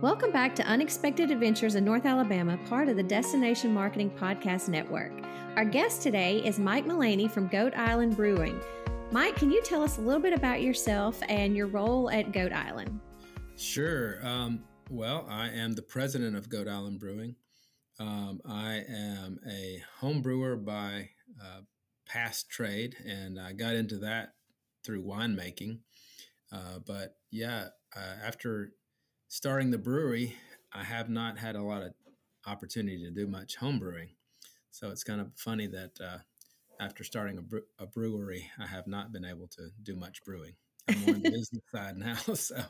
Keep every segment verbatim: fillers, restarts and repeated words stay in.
Welcome back to Unexpected Adventures in North Alabama, part of the Destination Marketing Podcast Network. Our guest today is Mike Mullaney from Goat Island Brewing. Mike, can you tell us a little bit about yourself and your role at Goat Island? Sure. Um, well, I am the president of Goat Island Brewing. Um, I am a home brewer by uh, past trade, and I got into that through winemaking. Uh, but yeah, uh, after starting the brewery, I have not had a lot of opportunity to do much home brewing. So it's kind of funny that uh, after starting a, bre- a brewery, I have not been able to do much brewing. I'm more on the business side now. So,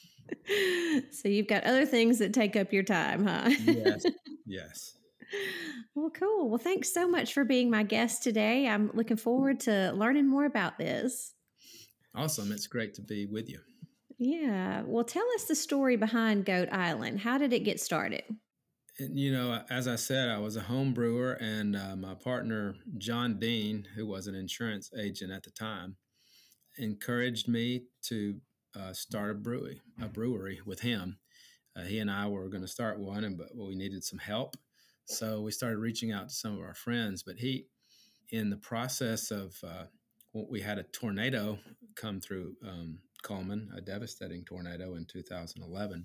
so you've got other things that take up your time, huh? yes, yes. Well, cool. Well, thanks so much for being my guest today. I'm looking forward to learning more about this. Awesome. It's great to be with you. Yeah. Well, tell us the story behind Goat Island. How did it get started? And, you know, as I said, I was a home brewer, and uh, my partner, John Dean, who was an insurance agent at the time, encouraged me to uh, start a brewery, a brewery with him. Uh, he and I were going to start one, and but we needed some help. So we started reaching out to some of our friends. But he, in the process of, uh, we had a tornado come through um, Coleman, a devastating tornado in two thousand eleven.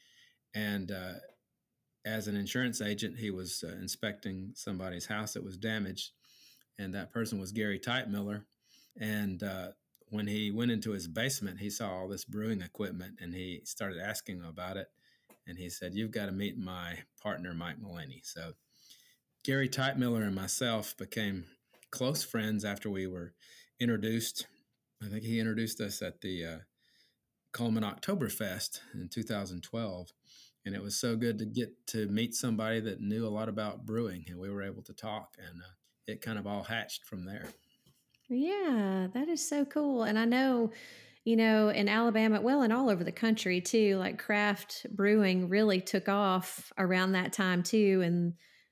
And uh, as an insurance agent, he was uh, inspecting somebody's house that was damaged. And that person was Gary Teitmiller. And uh, when he went into his basement, he saw all this brewing equipment, and he started asking about it. And he said, "You've got to meet my partner, Mike Mullaney." So Gary Teitmiller and myself became close friends after we were introduced. I think he introduced us at the uh, Coleman Oktoberfest in two thousand twelve. And it was so good to get to meet somebody that knew a lot about brewing, and we were able to talk, and uh, it kind of all hatched from there. Yeah, that is so cool. And I know, you know, in Alabama, well, and all over the country too, like craft brewing really took off around that time too, in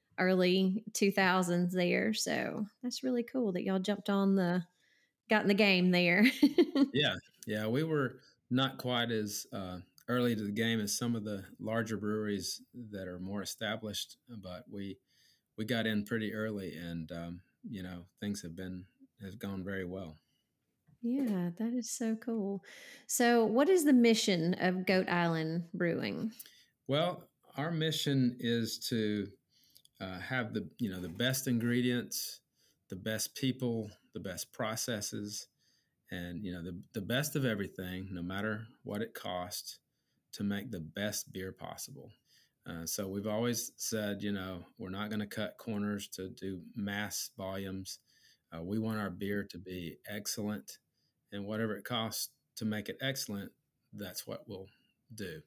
early two thousands there. So that's really cool that y'all jumped on the, got in the game there. Yeah, yeah, we were not quite as uh, early to the game as some of the larger breweries that are more established, but we we got in pretty early, and um, you know, things have been have gone very well. Yeah, that is so cool. So, what is the mission of Goat Island Brewing? Well, our mission is to uh, have the you know the best ingredients, the best people, the best processes, and you know the the best of everything, no matter what it costs, to make the best beer possible. Uh, so we've always said, you know, we're not going to cut corners to do mass volumes. Uh, we want our beer to be excellent, and whatever it costs to make it excellent, that's what we'll do.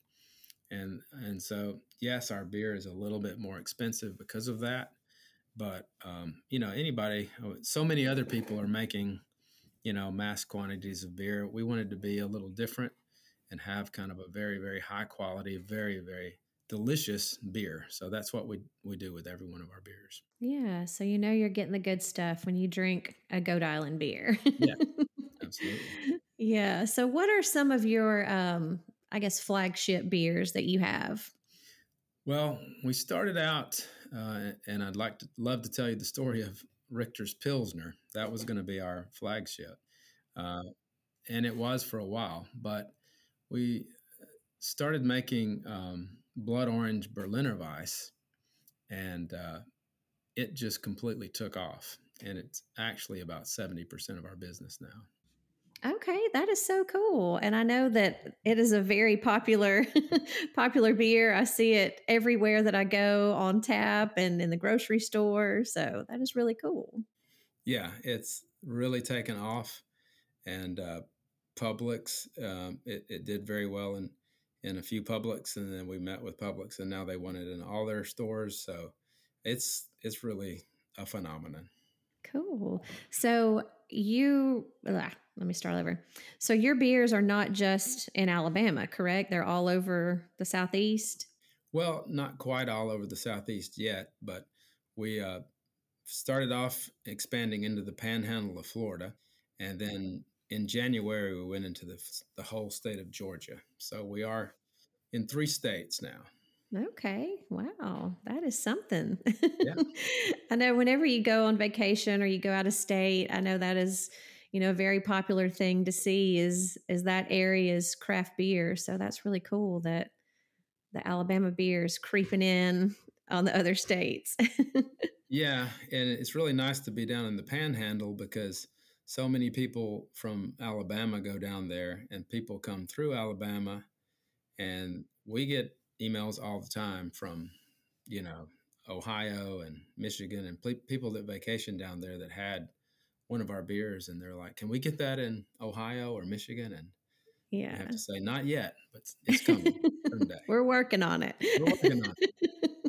And and so yes, our beer is a little bit more expensive because of that. But um, you know, anybody, so many other people are making, you know, mass quantities of beer. We wanted to be a little different and have kind of a very, very high quality, very, very delicious beer. So that's what we we do with every one of our beers. Yeah, so you know you're getting the good stuff when you drink a Goat Island beer. Yeah, absolutely. Yeah. So, what are some of your, um, I guess, flagship beers that you have? Well, we started out, uh, and I'd like to love to tell you the story of Richter's Pilsner. That was going to be our flagship, uh, and it was for a while. But we started making um, blood orange Berliner Weiss, and uh, it just completely took off. And it's actually about seventy percent of our business now. Okay, that is so cool. And I know that it is a very popular popular beer. I see it everywhere that I go, on tap and in the grocery store. So that is really cool. Yeah, it's really taken off. And uh, Publix, um, it, it did very well in, in a few Publix, and then we met with Publix, and now they want it in all their stores. So it's it's really a phenomenon. Cool. So you, ah, let me start over. So your beers are not just in Alabama, correct? They're all over the Southeast. Well, not quite all over the Southeast yet, but we uh, started off expanding into the panhandle of Florida. And then in January, we went into the, the whole state of Georgia. So we are in three states now. Okay. Wow. That is something. Yeah. I know whenever you go on vacation or you go out of state, I know that is, you know, a very popular thing to see is is that area's craft beer. So that's really cool that the Alabama beer is creeping in on the other states. Yeah, and it's really nice to be down in the Panhandle because so many people from Alabama go down there, and people come through Alabama, and we get emails all the time from, you know, Ohio and Michigan and ple people that vacation down there that had one of our beers, and they're like, "Can we get that in Ohio or Michigan?" And we have Yeah. to say, "Not yet, but it's it's coming someday." We're working on it. We're working on it.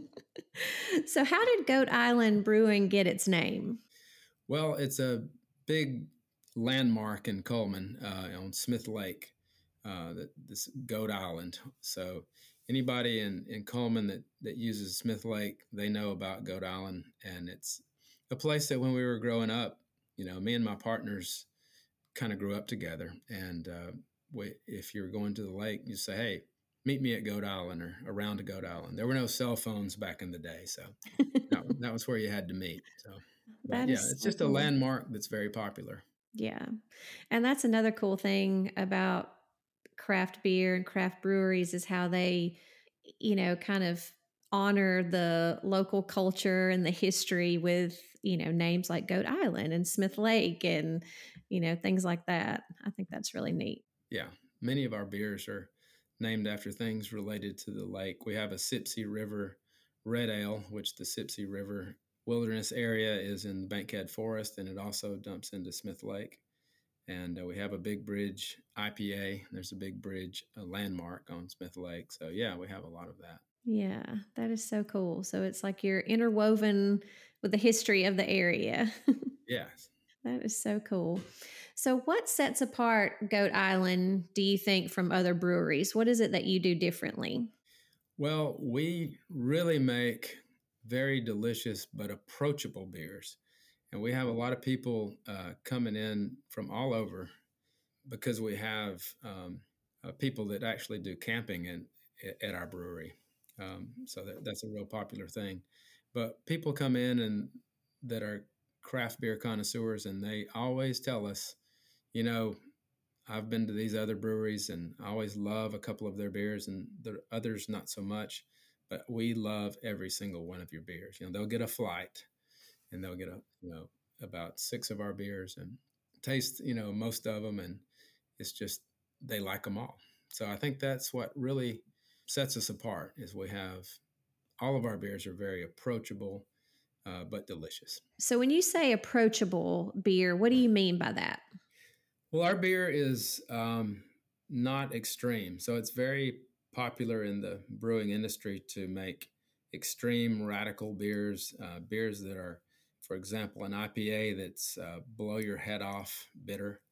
So, how did Goat Island Brewing get its name? Well, it's a big landmark in Coleman uh, on Smith Lake, uh, that this Goat Island. So anybody in, in Coleman that, that uses Smith Lake, they know about Goat Island. And it's a place that when we were growing up, you know, me and my partners kind of grew up together. And uh, we, if you're going to the lake, you say, hey, meet me at Goat Island or around to Goat Island. There were no cell phones back in the day. So that, that was where you had to meet. So, but That yeah, is it's so just a cool. landmark that's very popular. Yeah. And that's another cool thing about craft beer and craft breweries is how they, you know, kind of honor the local culture and the history with, you know, names like Goat Island and Smith Lake and, you know, things like that. I think that's really neat. Yeah, many of our beers are named after things related to the lake. We have a Sipsey River Red Ale, which the Sipsey River Wilderness area is in the Bankhead Forest, and it also dumps into Smith Lake. And uh, we have a Big Bridge I P A. There's a Big Bridge a landmark on Smith Lake. So yeah, we have a lot of that. Yeah, that is so cool. So it's like you're interwoven with the history of the area. Yes. That is so cool. So, what sets apart Goat Island, do you think, from other breweries? What is it that you do differently? Well, we really make very delicious but approachable beers. And we have a lot of people uh, coming in from all over because we have um, uh, people that actually do camping in, at our brewery. Um, so that, that's a real popular thing. But people come in and that are craft beer connoisseurs, and they always tell us, you know, I've been to these other breweries and I always love a couple of their beers, and the others not so much. But we love every single one of your beers. You know, they'll get a flight and they'll get a you know about six of our beers and taste you know most of them, and it's just they like them all. So I think that's what really sets us apart is we have all of our beers are very approachable, uh, but delicious. So, when you say approachable beer, what do you mean by that? Well, our beer is um, not extreme, so it's very popular in the brewing industry to make extreme radical beers, uh, beers that are, for example, an I P A that's uh, blow your head off bitter,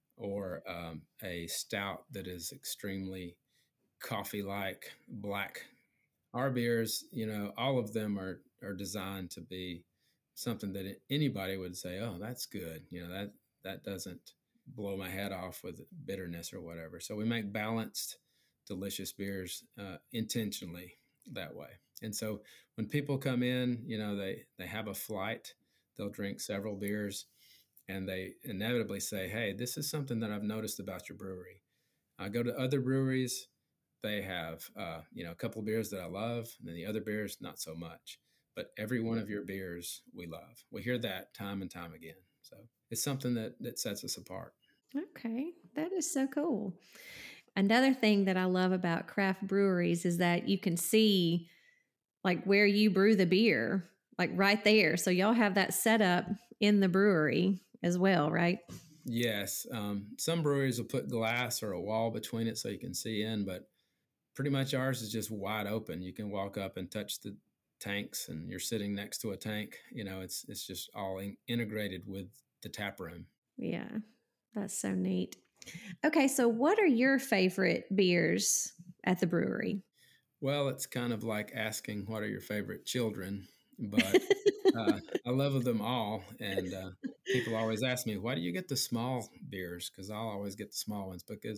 or um, a stout that is extremely coffee like black. Our beers, you know, all of them are are designed to be something that anybody would say, "Oh, that's good." You know, that that doesn't blow my head off with bitterness or whatever. So we make balanced, delicious beers uh, intentionally that way. And so when people come in, you know, they they have a flight, they'll drink several beers, and they inevitably say, "Hey, this is something that I've noticed about your brewery. I go to other breweries, they have uh, you know a couple of beers that I love, and then the other beers not so much. But every one of your beers we love. We hear that time and time again. So it's something that that sets us apart." Okay, that is so cool. Another thing that I love about craft breweries is that you can see like where you brew the beer, like right there. So, y'all have that set up in the brewery as well, right? Yes, um, some breweries will put glass or a wall between it so you can see in, but pretty much ours is just wide open. You can walk up and touch the tanks, and you're sitting next to a tank. You know, it's it's just all in, integrated with the tap room. Yeah, that's so neat. Okay, so what are your favorite beers at the brewery? Well, it's kind of like asking what are your favorite children, but uh, I love them all. And uh, people always ask me, why do you get the small beers? Because I'll always get the small ones because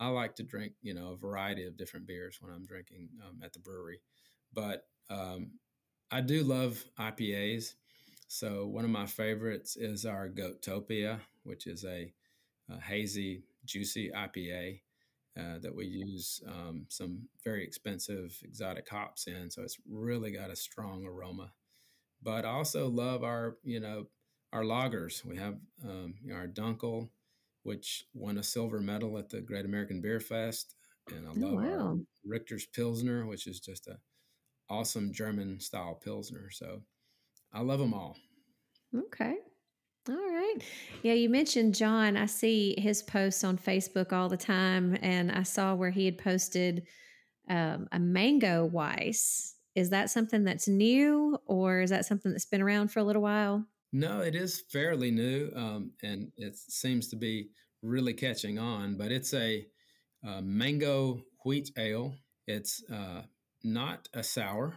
I like to drink, you know, a variety of different beers when I'm drinking um, at the brewery. But um, I do love I P As. So one of my favorites is our Goatopia, which is a, a hazy, juicy I P A uh, that we use um, some very expensive exotic hops in. So it's really got a strong aroma. But I also love our, you know, our lagers. We have um, you know, our Dunkel, which won a silver medal at the Great American Beer Fest, and I Oh, love our wow. Richter's Pilsner, which is just a awesome German style Pilsner. So I love them all. Okay. All right. Yeah, you mentioned John. I see his posts on Facebook all the time, and I saw where he had posted um, a mango Weiss. Is that something that's new, or is that something that's been around for a little while? No, it is fairly new, um, and it seems to be really catching on. But it's a, uh mango wheat ale. It's uh, not a sour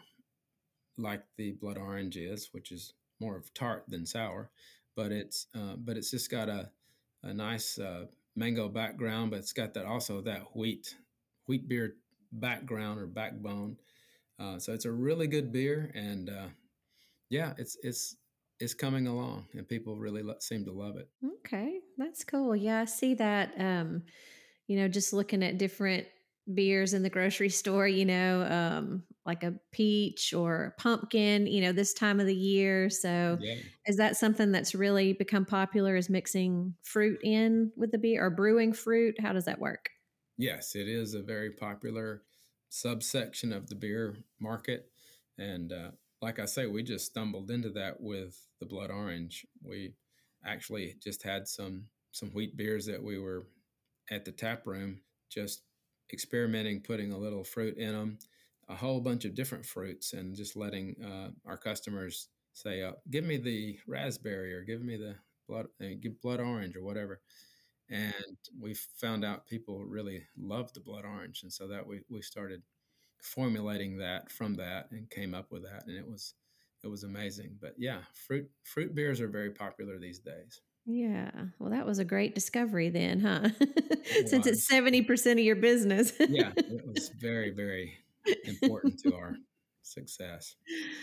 like the blood orange is, which is more of tart than sour. But it's uh, but it's just got a a nice uh, mango background, but it's got that also that wheat wheat beer background or backbone. Uh, so it's a really good beer, and uh, yeah, it's it's it's coming along, and people really lo- seem to love it. Okay, that's cool. Yeah, I see that. Um, you know, just looking at different beers in the grocery store, you know, um, like a peach or pumpkin, you know, this time of the year. So, Yeah. is that something that's really become popular? Is mixing fruit in with the beer or brewing fruit? How does that work? Yes, it is a very popular subsection of the beer market. And uh, like I say, we just stumbled into that with the blood orange. We actually just had some some wheat beers that we were at the tap room just experimenting, putting a little fruit in them, a whole bunch of different fruits, and just letting uh, our customers say, uh, "Give me the raspberry," or "Give me the blood, uh, give blood orange," or whatever. And we found out people really loved the blood orange, and so that we we started formulating that from that and came up with that, and it was it was amazing. But yeah, fruit fruit beers are very popular these days. Yeah. Well, that was a great discovery then, huh? It Since it's was. seventy percent of your business. Yeah, it was very, very important to our success.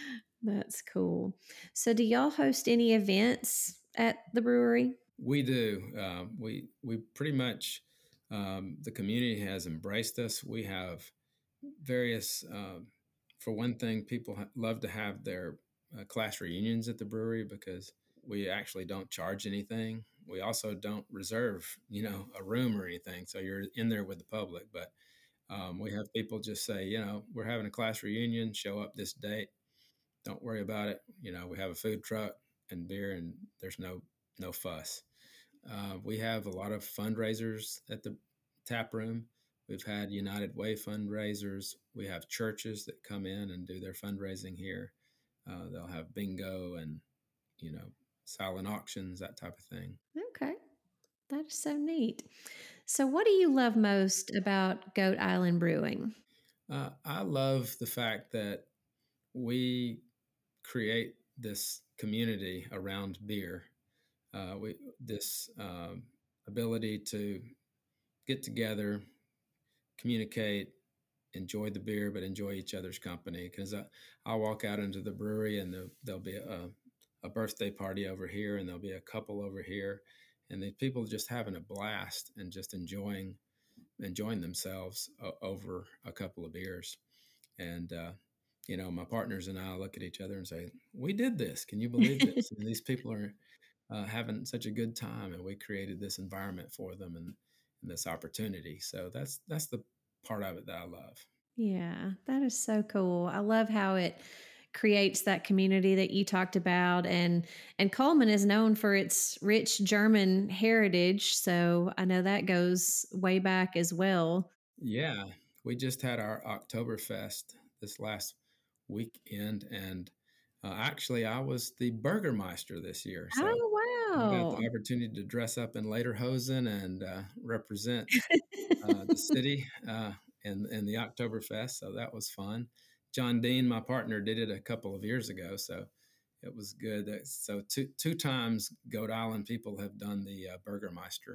That's cool. So, do y'all host any events at the brewery? We do. Uh, we we pretty much um, the community has embraced us. We have various. Um, for one thing, people ha- love to have their uh, class reunions at the brewery because we actually don't charge anything. We also don't reserve, you know, a room or anything, so you're in there with the public. But um, we have people just say, you know, we're having a class reunion. Show up this date. Don't worry about it. You know, we have a food truck and beer, and there's no no fuss. Uh, we have a lot of fundraisers at the tap room. We've had United Way fundraisers. We have churches that come in and do their fundraising here. Uh, they'll have bingo and, you know, silent auctions, that type of thing. Okay. That is so neat. So, what do you love most about Goat Island Brewing? Uh, I love the fact that we create this community around beer. Uh, we this um, ability to get together, communicate, enjoy the beer, but enjoy each other's company. Because I'll walk out into the brewery and there'll, there'll be a, a birthday party over here, and there'll be a couple over here, and the people just having a blast and just enjoying enjoying themselves uh, over a couple of beers. And uh, you know, my partners and I look at each other and say, "We did this. Can you believe this?" And these people are uh, having such a good time, and we created this environment for them and, and this opportunity. So that's that's the part of it that I love. Yeah, that is so cool. I love how it creates that community that you talked about, and and Coleman is known for its rich German heritage, so I know that goes way back as well. Yeah, we just had our Oktoberfest this last weekend, and uh, actually, I was the Burgermeister this year. So Oh, I got the wow. opportunity to dress up in lederhosen and uh, represent uh, the city uh, and and the Oktoberfest. So that was fun. John Dean, my partner, did it a couple of years ago, so it was good. So two two times Goat Island people have done the uh, Burgermeister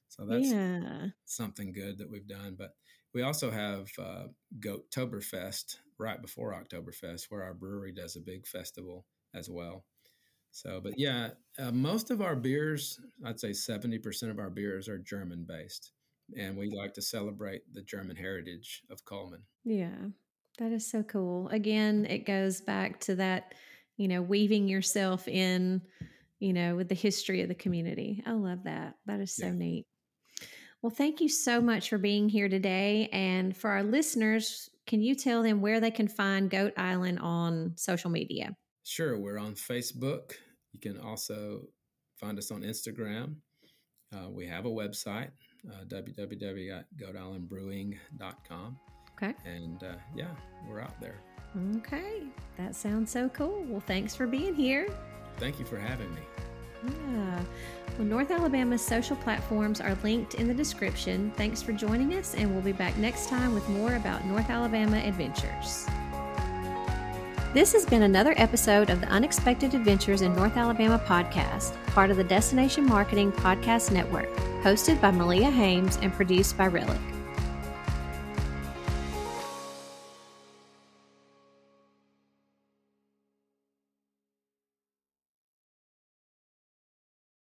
So that's Yeah. something good that we've done. But we also have uh, Goattoberfest right before Oktoberfest, where our brewery does a big festival as well. So, but yeah, uh, most of our beers, I'd say seventy percent of our beers are German based. And we like to celebrate the German heritage of Coleman. Yeah. That is so cool. Again, it goes back to that, you know, weaving yourself in, you know, with the history of the community. I love that. That is so Yeah, neat. Well, thank you so much for being here today. And for our listeners, can you tell them where they can find Goat Island on social media? sure. We're on Facebook. You can also find us on Instagram. Uh, we have a website, uh, w w w dot goat island brewing dot com. Okay. And uh, yeah, we're out there. Okay. That sounds so cool. Well, thanks for being here. Thank you for having me. Yeah. Well, North Alabama's social platforms are linked in the description. Thanks for joining us, and we'll be back next time with more about North Alabama adventures. This has been another episode of the Unexpected Adventures in North Alabama podcast, part of the Destination Marketing Podcast Network, hosted by Malia Hames and produced by Relic.